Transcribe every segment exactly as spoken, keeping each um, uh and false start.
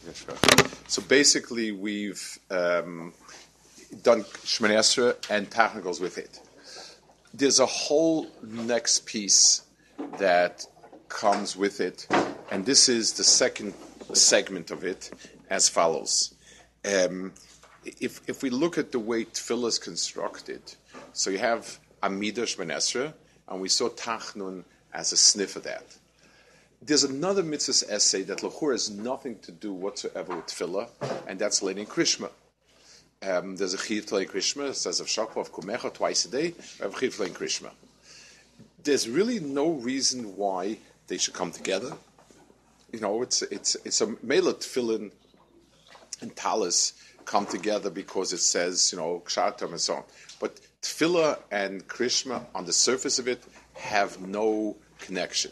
Yeah, sure. So basically, we've um, done Shmoneh Esrei and Tachna goes with it. There's a whole next piece that comes with it, and this is the second segment of it, as follows. Um, if if we look at the way Tefillah is constructed, so you have Amidah Shmoneh Esrei, and we saw Tachnun as a sniff of that. There's another mitzvah essay that L'chor has nothing to do whatsoever with Tefillah, and that's Leinin Krishma. Um, there's a Chiv to Lein Krishma, it says of Shakwa of Kumecha twice a day, we have a Chiv to Lein Krishma. There's really no reason why they should come together. You know, it's it's it's a Mela Tefillin and Talis come together because it says, you know, Kshatam and so on. But Tefillah and Krishma on the surface of it have no connection.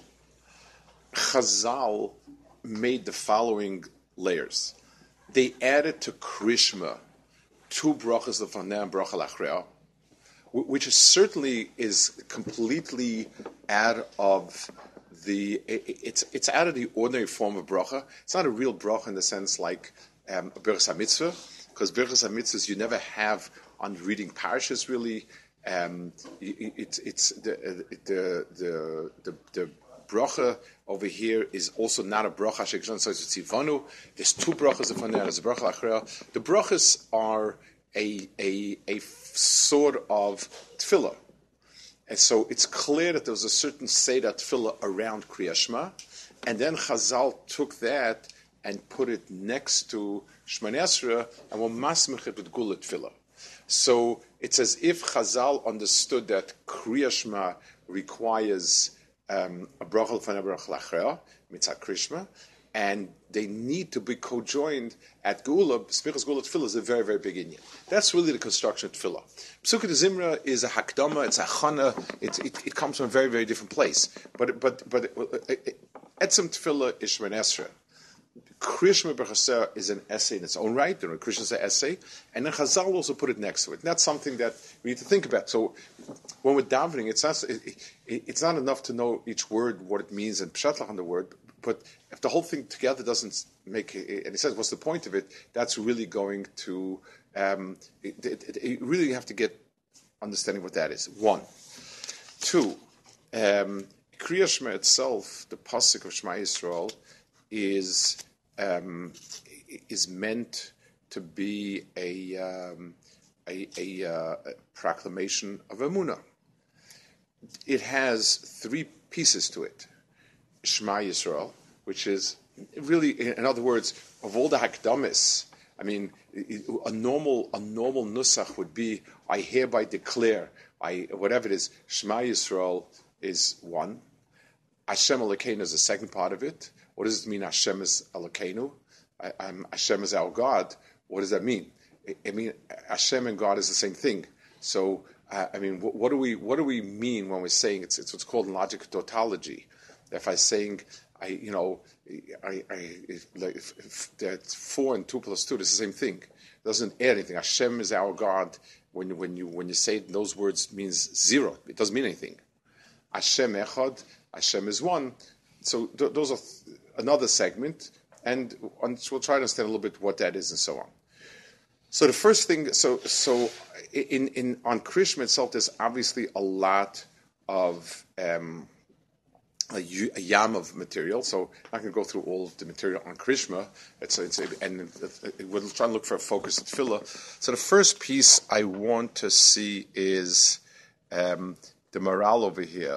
Chazal made the following layers. They added to Krishma two brachas lefaneh and bracha lachreah, which is certainly is completely out of the it's it's out of the ordinary form of bracha. It's not a real bracha in the sense like um, Birchas HaMitzvah, because Birchas HaMitzvahs you never have on reading parashas really. Um, it's it's the the the the, the bracha over here is also not a bracha shekshon so it's tzivanu. There's two brachas of there. There's a bracha achreya. The brachas are a a a sort of tefillah, and so it's clear that there was a certain seder tefillah around Kriya Shema, and then Chazal took that and put it next to Shmoneh Esrei and were masmich it with Gula tefillah. So it's as if Chazal understood that Kriya Shema requires um, a bracha l'fanei bracha l'achreya, mitzat Krishma, and they need to be co-joined at Gula. Smichas Gula Tefillah is a very, very big inyan. That's really the construction of Tefillah. Psukkah de Zimra is a hakdama, it's a chana, it, it, it comes from a very, very different place. But but but Etzem Tefillah is Shmoneh Esrei. Krishma B'Chaser is an essay in its own right. There are Krishna's essay, and then Chazal also put it next to it. And that's something that we need to think about. So when we're davening, it's not it, it, it's not enough to know each word, what it means, and pshatlach on the word. But if the whole thing together doesn't make, and he says, what's the point of it? That's really going to, um, it, it, it really have to get understanding what that is. One, two, um, Kriya Shema itself, the pasuk of Shema Yisrael, is um, is meant to be a um, a, a, uh, a proclamation of Emunah. It has three pieces to it. Shema Yisrael, which is really, in other words, of all the hakdamis, I mean, a normal a normal nusach would be, I hereby declare, I whatever it is, Shema Yisrael is one. Hashem Elokeinu is the second part of it. What does it mean, Hashem is Elokeinu? I, I'm, Hashem is our God. What does that mean? I, I mean, Hashem and God is the same thing. So, uh, I mean, what, what do we what do we mean when we're saying it's it's what's called in logic tautology? If I'm saying, I you know, I, I if, like if, if that's four and two plus two, it's the same thing. It doesn't add anything. Hashem is our God. When when you when you say it, those words means zero. It doesn't mean anything. Hashem Echad. Hashem is one. So th- those are th- another segment, and on, so we'll try to understand a little bit what that is and so on. So the first thing, so so in, in on Krishma itself, there's obviously a lot of um, a, a yam of material. So I'm not going to go through all of the material on Krishma. It's, it's and we'll try to look for a focus at Tefillah. So the first piece I want to see is um, the morale over here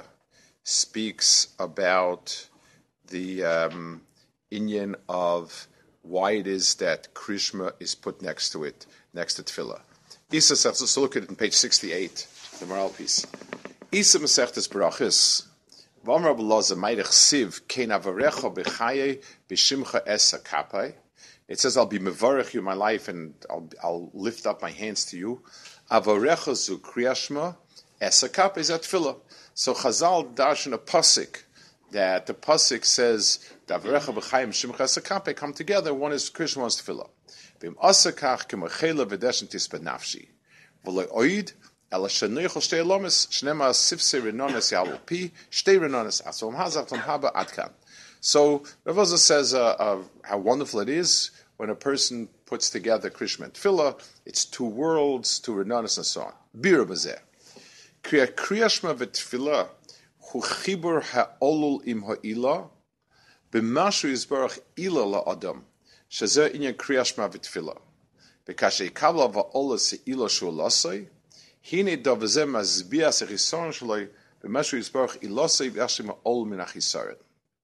speaks about the um, inyan of why it is that Krishma is put next to it, next to Tefillah. Isa says, so look at it on page sixty-eight, the morale piece. Isa Masechtes Barachis, V'amar B'loza Meidech Siv, Kein Avarecha B'chaye B'shimcha Esa Kapai. It says, I'll be mevarech you in my life and I'll, I'll lift up my hands to you. Avarecha Zu Kriyashma Esa Kapai is at Tefillah. So Chazal darshan a pasuk that the pasuk says Davrecha b'chayim shimcha sakape come together. One is Krishma, one is Tefillah. V'im asakach k'machela v'deshen tispa nafshi v'lo oid ela shenoichol shtei lomis shnema sifse renones yalul pi shtei renones asom hazach tom haba adkan. So Rav Oza says uh, uh, how wonderful it is when a person puts together Krishma and Tefillah, it's two worlds, two renanas, and so on. Bira bazeh. Kriya Kriyashma v'Tefillah hu chibur ha'olul im ha'ila b'mashu yizbarach ila la'adam shazeh inyan Kriyashma v'Tefillah b'kashe kabla va'ola se'ila shu lasai hine davazeh mazbiya se'chisaron shaloi b'mashu yizbarach ilasai v'ashim ha'ol min achisaron.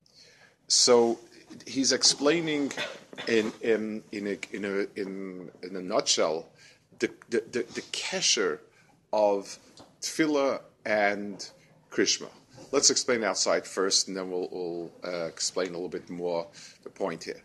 So he's explaining in in in a in a in, in a nutshell the the the, the kesher of tefillah and krishma. Let's explain outside first, and then we'll, we'll uh, explain a little bit more the point here.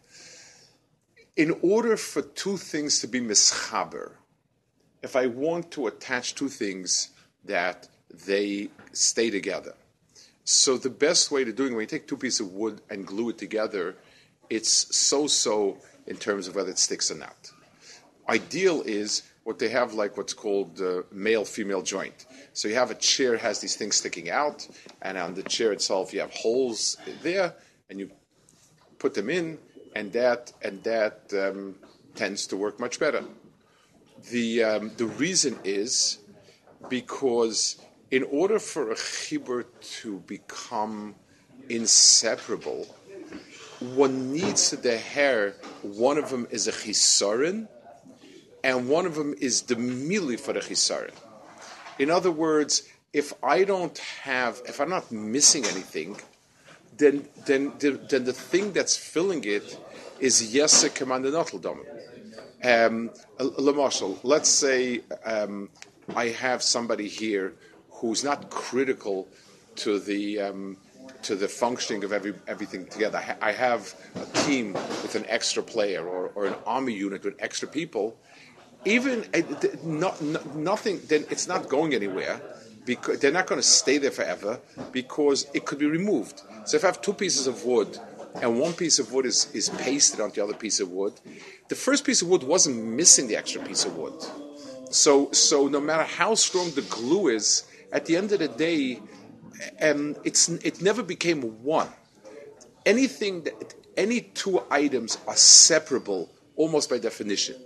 In order for two things to be mischaber, if I want to attach two things that they stay together. So the best way to do it, when you take two pieces of wood and glue it together, it's so-so in terms of whether it sticks or not. Ideal is what they have, like what's called the male-female joint. So you have a chair, has these things sticking out, and on the chair itself you have holes there, and you put them in, and that and that um, tends to work much better. The um, the reason is because in order for a chibur to become inseparable, one needs to deher, one of them is a chisaron, and one of them is the mili for the chisaron. In other words, if I don't have, if I'm not missing anything, then then the, then the thing that's filling it is yesa commandinotl dom. Um, Lamashal, let's say um, I have somebody here who's not critical to the um, to the functioning of every everything together. I, ha- I have a team with an extra player, or, or an army unit with extra people. Even uh, th- not, not, nothing, then it's not going anywhere. Because they're not going to stay there forever because it could be removed. So if I have two pieces of wood and one piece of wood is, is pasted onto the other piece of wood, the first piece of wood wasn't missing the extra piece of wood. So so no matter how strong the glue is, at the end of the day, um, it's it never became one. Anything that any two items are separable almost by definition.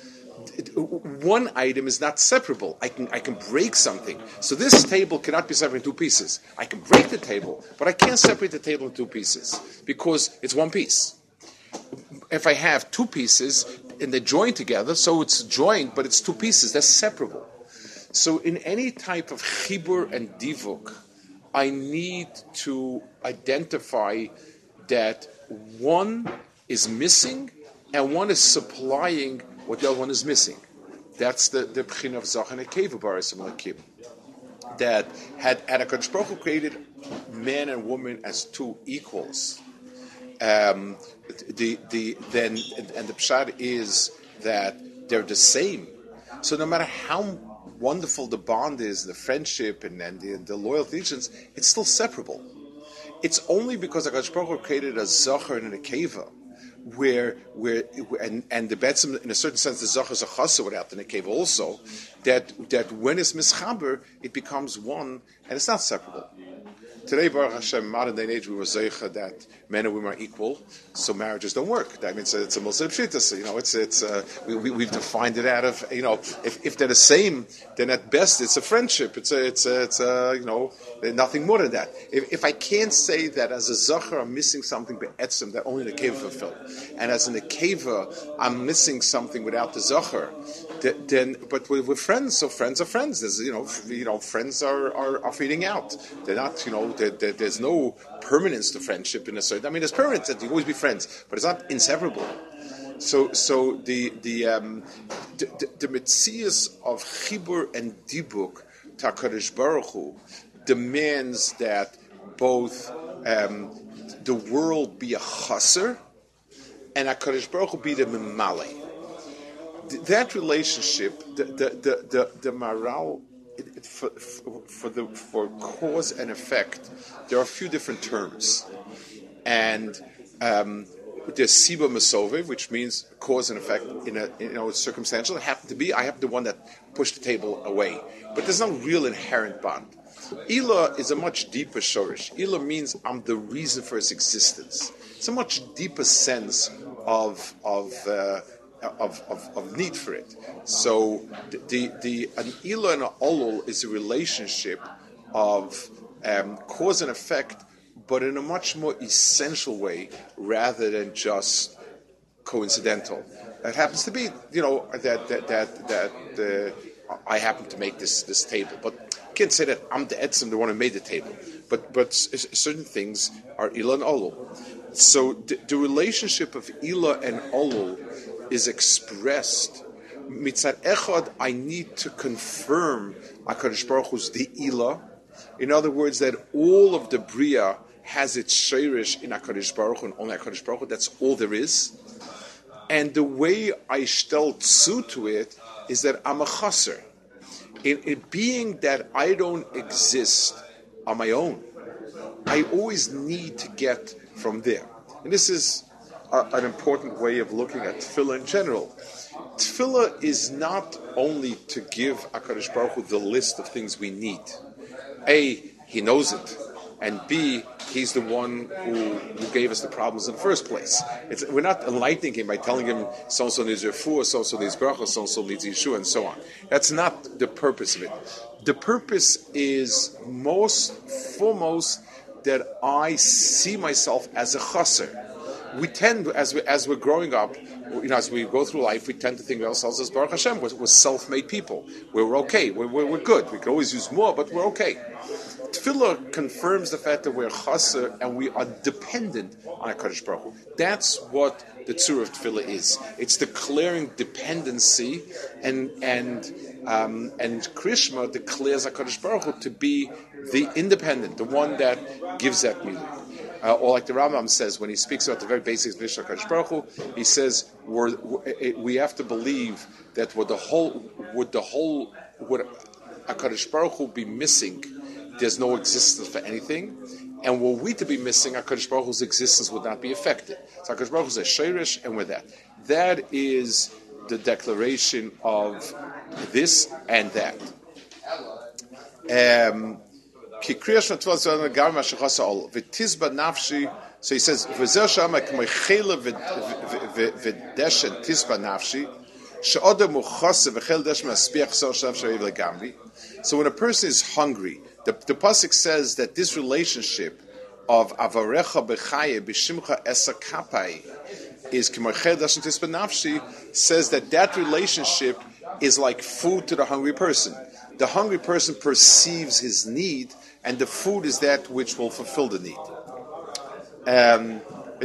One item is not separable. I can I can break something. So this table cannot be separated in two pieces. I can break the table, but I can't separate the table in two pieces because it's one piece. If I have two pieces and they're joined together, so it's joined, but it's two pieces. They're separable. So in any type of chibur and divuk, I need to identify that one is missing and one is supplying what the other one is missing. That's the the pchin of Zach and Nekeva Baris Malakim. That had had HaKadosh Baruch Hu created man and woman as two equals. Um, the the then and the pshat is that they're the same. So no matter how wonderful the bond is, the friendship and, and the, the loyalty, it's still separable. It's only because HaKadosh Baruch Hu created a Zachar and a Nekeva, where where and and the betzim in a certain sense the zachar is a chasa without the nekev also, that that when it's mischaber it becomes one and it's not separable. Today, Baruch Hashem, modern day and age, we were zeicha that men and women are equal, so marriages don't work. That means it's a mulsa pshitas. You know, it's it's uh, we, we we've defined it out of you know if, if they're the same, then at best it's a friendship. It's a it's a, it's a you know nothing more than that. If if I can't say that as a zachar I'm missing something be'etzim that only the nekeva fulfill, and as a nekeva I'm missing something without the zachar, then but we're, we're friends, so friends are friends. There's you know you know friends are, are, are feeding out. They're not you know. There, there, there's no permanence to friendship in a certain. I mean, there's permanence that you always be friends, but it's not inseparable. So, so the the um, the, the, the metzias of chibur and dibuk to HaKadosh Baruch Hu demands that both um, the world be a chaser and HaKadosh Baruch Hu be the memale. That relationship, the the the the, the maral. It, it, for, for, for the for cause and effect, there are a few different terms, and um, there's siba masove, which means cause and effect in a you know it's circumstantial. It happened to be I happened to one that pushed the table away, but there's no real inherent bond. Ila is a much deeper shorish. Ila means I'm the reason for its existence. It's a much deeper sense of of, uh, of, of of need for it. So the the an ila and an olul is a relationship of um, cause and effect, but in a much more essential way rather than just coincidental. It happens to be, you know, that that that that uh, I happen to make this this table, but I can't say that I'm the etzim, the one who made the table. But but s- certain things are ila and olul. So the, the relationship of ila and olul is expressed. Mitzad echad, I need to confirm HaKadosh Baruch Hu's the ila. In other words, that all of the bria has its sheirish in HaKadosh Baruch Hu and only HaKadosh Baruch Hu. That's all there is. And the way I stel tzu to it is that I'm a chaser. In it being that I don't exist on my own, I always need to get from there. And this is a, an important way of looking at tefillah in general. Tefillah is not only to give HaKadosh Baruch Hu the list of things we need. A, He knows it. And B, He's the one who, who gave us the problems in the first place. It's, we're not enlightening Him by telling Him so-and-so needs refuah, so-and-so needs bracha, so-and-so needs Yeshua, and so on. That's not the purpose of it. The purpose is most foremost that I see myself as a chaser. We tend, as, we, as we're growing up, you know, as we go through life, we tend to think of ourselves as Baruch Hashem. We're, we're self-made people. We're, we're okay. We're, we're, we're good. We can always use more, but we're okay. Tefillah confirms the fact that we're chaser and we are dependent on HaKadosh Baruch Hu. That's what the tzur of Tefillah is. It's declaring dependency, and and um, and Krishma declares HaKadosh Baruch Hu to be the independent, the one that gives that meaning. Uh, or like the Rambam says when he speaks about the very basics of Mishnah HaKadosh Baruch Hu, he says we're, we're, we have to believe that would the whole would the whole would HaKadosh Baruch Hu be missing, there's no existence for anything, and were we to be missing, HaKadosh Baruch Hu's existence would not be affected. So HaKadosh Baruch Hu is a sheirish, and with that, that is the declaration of this and that. Um, so he says, "V'zer shama k'may chela v'deshen tisba nafshi, she'odem u'chase v'chel deshen aspiach so shav shaviv legamri." So when a person is hungry, the, the pasuk says that this relationship of avarecha b'chaye b'shimcha esa kapai is k'may chel deshen tisba nafshi, says that that relationship is like food to the hungry person. The hungry person perceives his need, and the food is that which will fulfill the need. Um,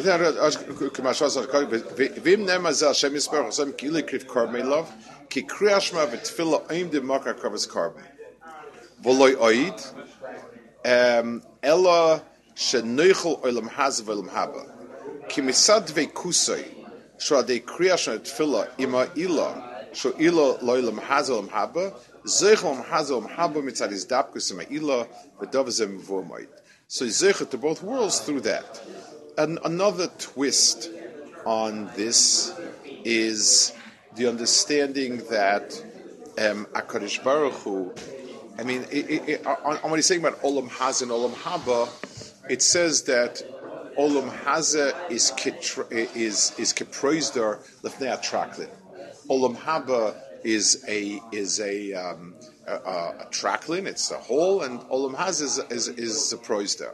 Ella shenoichel olam haz v'olam haba ki misad veikusay shadei kriyashma tefillah ima ila sho ila loilam haz v'olam haba zeichel haz v'olam haba mitzad is dapkus ima ila v'davzem v'omayit. So zeichet to both worlds through that. And another twist on this is the understanding that um, HaKadosh Baruch Hu, I mean, it, it, it, on, on what he's saying about Olam Hazeh and Olam Haba, it says that Olam Hazeh is is is keproizdar lefnei atraklin. Olam Haba is a is a um, a, a traklin. It's a whole, and Olam Hazeh is is, is a proizdar.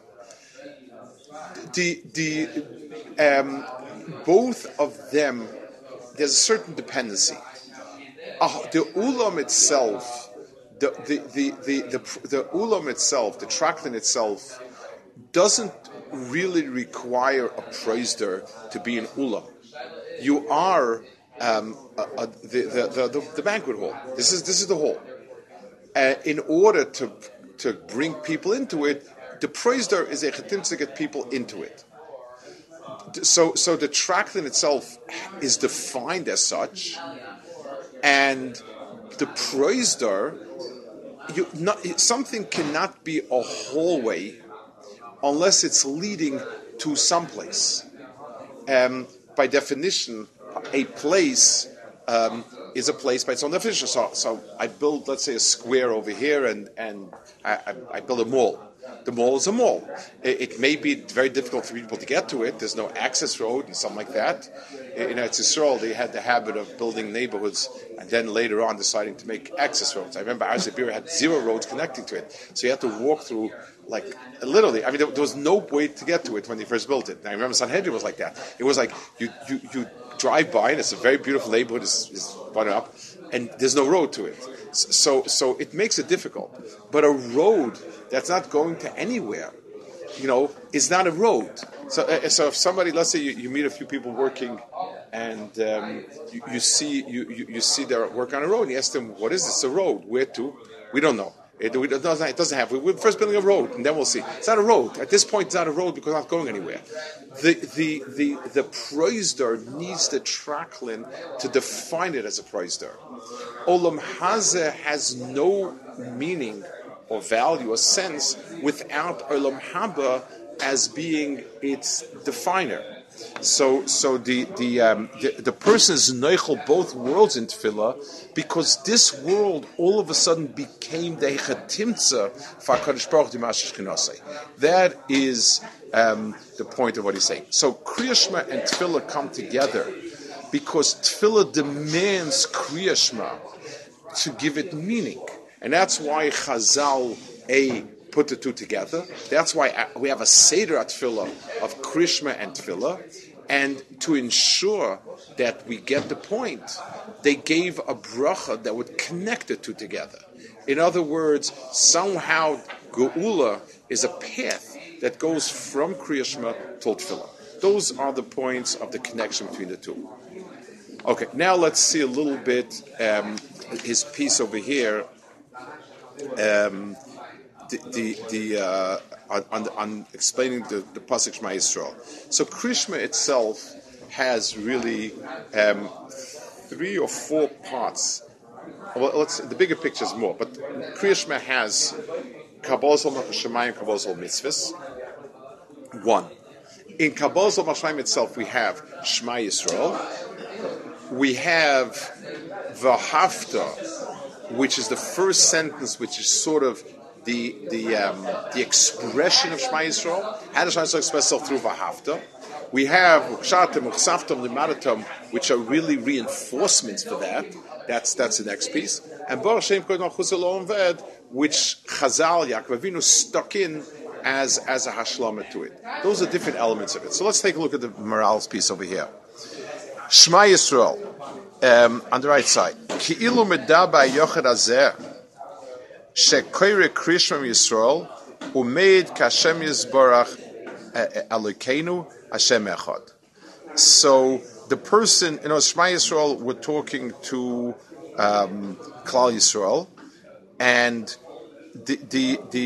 The the um, both of them, there's a certain dependency. Uh, the ulam itself, the the the the the, the ulam itself, the traklin itself, doesn't really require a proizdar to be an ulam. You are um, a, a, the, the, the the banquet hall. This is this is the hall. Uh, in order to to bring people into it, the proizdar is a chetim to get people into it. So so the traklin itself is defined as such, and the proizdar, you not something cannot be a hallway unless it's leading to someplace. Um, by definition, a place um, is a place by its own definition. So, so I build, let's say, a square over here, and and I, I, I build a mall. The mall is a mall. It, it may be very difficult for people to get to it. There's no access road and something like that. In Eretz Yisrael, they had the habit of building neighborhoods and then later on deciding to make access roads. I remember Arzabir had zero roads connecting to it. So you had to walk through, like, literally, I mean, there, there was no way to get to it when they first built it. And I remember Sanhedrin was like that. It was like, you, you, you drive by, and it's a very beautiful neighborhood, it's, it's buttoned up, and there's no road to it. So, so it makes it difficult. But a road that's not going to anywhere, you know, is not a road. So, uh, so if somebody, let's say you, you meet a few people working, and um, you, you see you, you, you see their work on a road, and you ask them, "What is this? A road? Where to?" We don't know. It, it, doesn't, it doesn't have. We're first building a road, and then we'll see. It's not a road. At this point, it's not a road because it's not going anywhere. The the the the proizdar needs the traklin to define it as a proizdar. Olam hazeh has no meaning or value or sense without olam haba as being its definer. So, so the the um, the, the person is noichel both worlds in tefillah because this world all of a sudden became the chatimtza for Hakadosh Baruch Hu Dimashish Knesset. That is um, the point of what he's saying. So, Kriya Shema and tefillah come together because tefillah demands Kriya Shema to give it meaning, and that's why Chazal a put the two together. That's why we have a Seder at Tefillah of Krishma and Tefillah. And to ensure that we get the point, they gave a bracha that would connect the two together. In other words, somehow Geula is a path that goes from Krishma to Tefillah. Those are the points of the connection between the two. Okay, now let's see a little bit um, his piece over here. Um, The the, the uh, on, on explaining the, the pasuk Shema Yisrael. So Krishma itself has really um, three or four parts. Well, let's the bigger picture is more, but Krishma has Kabbalah Zol Shemayim, Kabbalah Zol Mitzvahs. One in Kabbalah Zol Shemayim itself, we have Shema Yisrael. We have V'Hafta, which is the first sentence, which is sort of the the um, the expression of Shema Yisrael. How does Shema Yisrael express itself through V'Hafta? We have Ukshatim, Uksaftam, Limadatam, which are really reinforcements for that. That's that's the next piece. And Baruch Shem Kodon Chuzalom Ved, which Chazal Yaakov Avinu stuck in as as a hashlama to it. Those are different elements of it. So let's take a look at the morals piece over here. Shema Yisrael um, on the right side. Ki'ilu medaba yochad azeh. Shekoire Krishma Yisrael umeid kashem Yisborach Elokeinu Hashem Echad. So the person, you know, Shema Yisrael, we're talking to um, Klal Yisrael, and the the the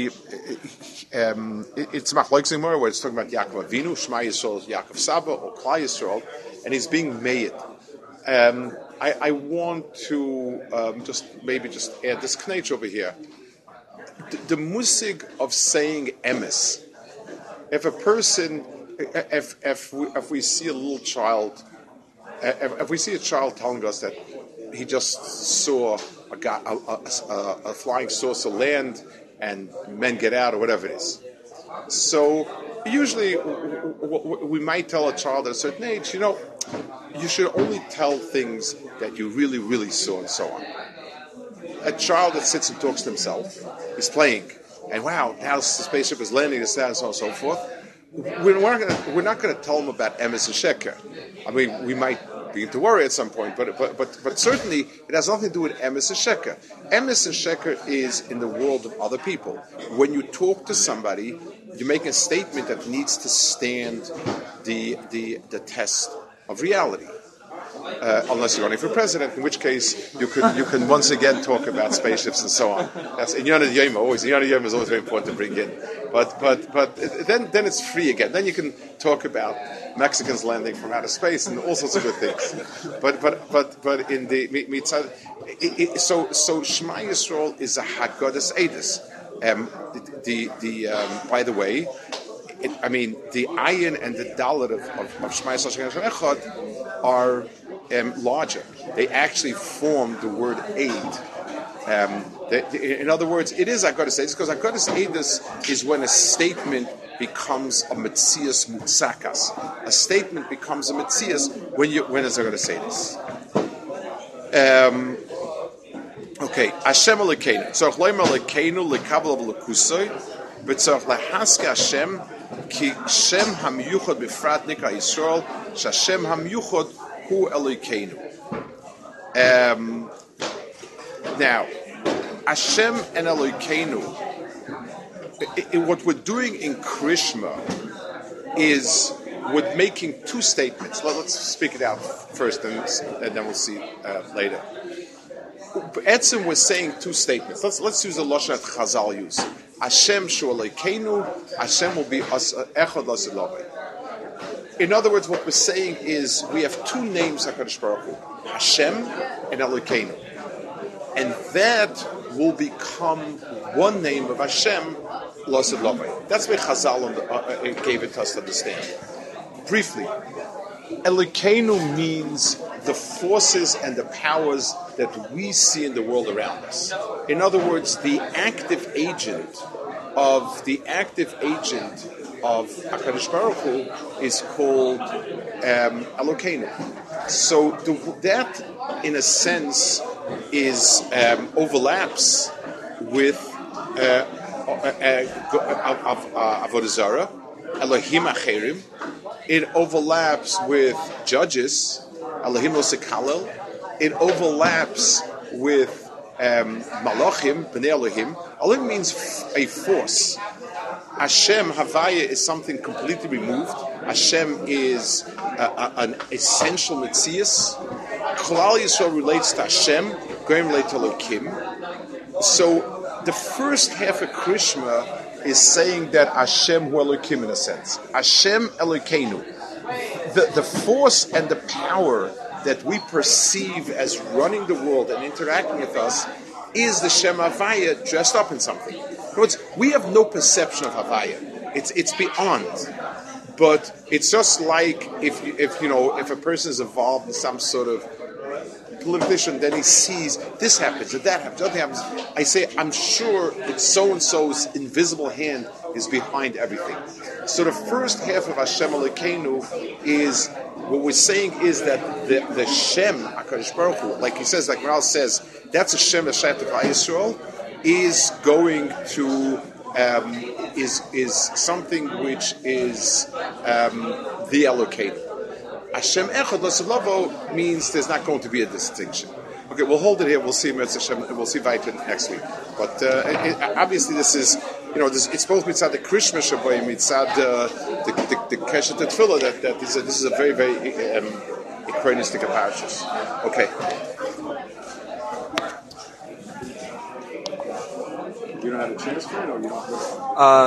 um, it, it's Machlokes Gemara where it's talking about Yaakov Avinu, Shema Yisrael, Yaakov Saba, or Klal Yisrael, and he's being made. Um, I, I want to um, just maybe just add this knetch over here. The, the musig of saying emes. If a person, if if we, if we see a little child, if, if we see a child telling us that he just saw a, guy, a, a, a flying saucer land and men get out or whatever it is, so usually we might tell a child at a certain age, you know, you should only tell things that you really, really saw and so on. A child that sits and talks to himself, he's playing, and wow, now the spaceship is landing, this, that, and so on and so forth. We're not going to we're not going to tell him about emes and sheker. I mean, we might begin to worry at some point, but but but but certainly it has nothing to do with emes and sheker. Emes and sheker is in the world of other people. When you talk to somebody, you make a statement that needs to stand the the the test of reality. Uh, unless you're running for president, in which case you can you can once again talk about spaceships and so on. That's in Yonah Yom always. In Yonah Yom is always very important to bring in. But but but then then it's free again. Then you can talk about Mexicans landing from outer space and all sorts of good things. But but but but in the mitzvah, so so Shema Yisrael is a Haggadah Eidos. Um, the the um, by the way. It, I mean, the ayin and the dalet of, of, of Shema Yisrael Hashem Echad are um, larger. They actually form the word aid. Um, the, the, in other words, it is Agadas Eidus, because Agadas Eidus is when a statement becomes a Metzias Mutsakas. A statement becomes a Metzias when you when it's Agadas Eidus. Um, okay, Hashem Elokeinu. Tzorch loymer Elokeinu lekabel v'lekusoi, v'tzorch lahaske Hashem ki Shem hamiyuchod b'frat nikra Yisrael, sh'Hashem hamiyuchod hu Elokeinu. Um, now, Hashem and Elokeinu, I, I, what we're doing in Krishma is we're making two statements. Let, let's speak it out first, and, and then we'll see uh, later. Etzim was saying two statements. Let's let's use the lashon that Chazal use. Hashem shu Elokeinu, Hashem will be echad l'asilavei. In other words, what we're saying is we have two names HaKadosh Baruch Hu, Hashem and Elokeinu. And that will become one name of Hashem, L'Osid Lovei. That's why Chazal uh, gave it to us to understand. Briefly, Elokeinu means the forces and the powers that we see in the world around us. In other words, the active agent of the active agent of HaKadosh Baruch Hu is called um, Elokeinu. So the, that, in a sense, is um, overlaps with uh, uh, uh, uh, Avodah Zarah, Elohim Acherim. It overlaps with judges, Elohim Lo Sekalel. It overlaps with um, Malachim, Bnei Elohim. Elohim means a force. Hashem, Havaya, is something completely removed. Hashem is a, a, an essential Metzias. Klal Yisrael relates to Hashem, Goyim relate to Elokim. So the first half of Krishma is saying that Hashem hu Elokim in a sense. Hashem Elokeinu. The, the force and the power that we perceive as running the world and interacting with us is the Shem Havaya dressed up in something. In other words, we have no perception of Havaya. It's it's beyond. But it's just like if if you know if a person is involved in some sort of politician, then he sees this happens and that happens, that happens. I say, I'm sure that so and so's invisible hand is behind everything. So the first half of Hashem Elokeinu is what we're saying is that the, the Shem HaKadosh Baruch Hu, like he says, like Maral says, that's a Shem Hashem Tevah Yisrael, is going to um, is is something which is um, the Elokeinu. Hashem Echad L'Silavo means there's not going to be a distinction. Okay, we'll hold it here. We'll see Hashem. We'll see Vaitin next week. But uh, it, obviously, this is you know this, it's both mitzad the Krishma Shaboy, mitzad uh, the the, the Keshet Tefillah. That that is a, this is a very very um, chronistic of parashas. Okay. You don't have a chance for it, or you don't. Uh,